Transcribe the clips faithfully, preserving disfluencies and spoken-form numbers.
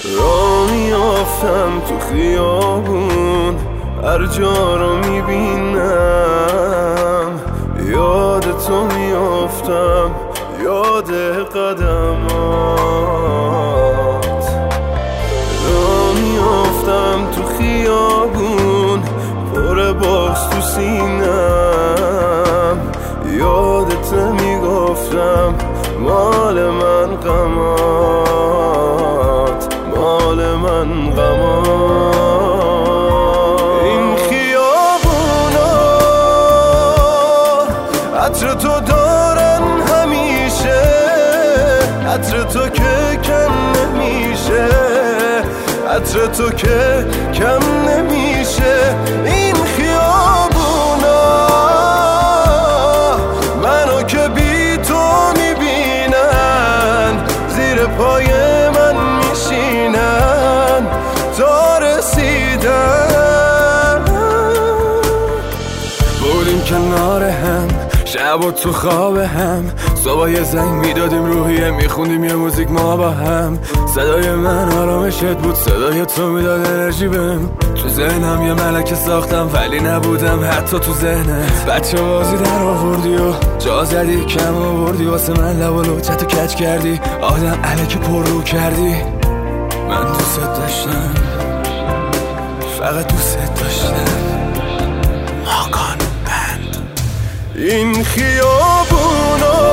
را میافتم تو خیابون، هر جا رو میبینم یاد تو میافتم، یاد قدمات. را میافتم تو خیابون، پر باز تو سینم، یادت میگفتم مال من غمات، مال من غمات. این خیابونا عطر تو دارن همیشه، عطر تو که کم نمیشه، عطر تو که کم نمیشه. این خیابونا منو که بی تو میبینن، زیر پای من میشینن تا رسیدن. بودیم کنار هم، شب و تو خواب هم، صبح یه زنگ میدادیم روحیه، میخوندیم یه موزیک ما با هم. صدای من آرامشت بود، صدای تو میداد انرژی بهم. تو ذهنم یه ملکه ساختم ولی نبودم حتی تو ذهنت. بچه بازی در آوردی و جا زدی کم آوردی، واسه من لب و لوچتو کج کردی، آدم الکی پر رو کردی. من دوست داشتم، فقط دوست داشتم. ماکان بند. این خیابونا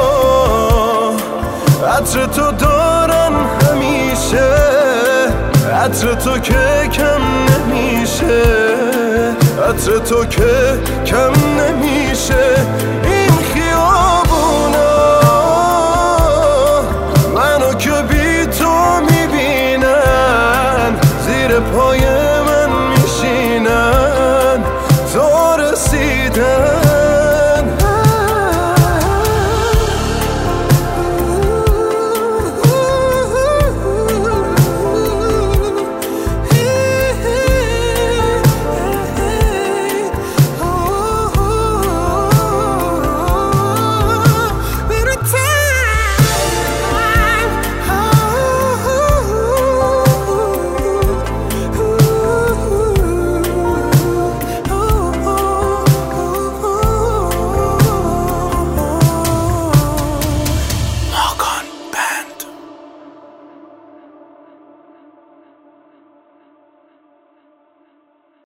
عطر تو دارن همیشه، عطر تو که کم نمیشه، عطر تو که کم نمیشه. این